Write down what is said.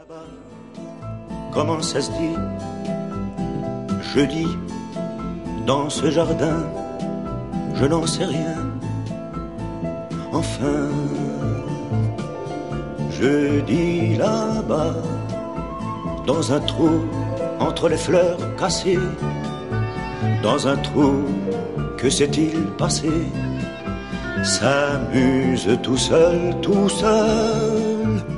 Comment ça se dit? Jeudi, dans ce jardin, je n'en sais rien. Enfin, jeudi là-bas, dans un trou entre les fleurs cassées, dans un trou, que s'est-il passé? S'amuse tout seul, tout seul.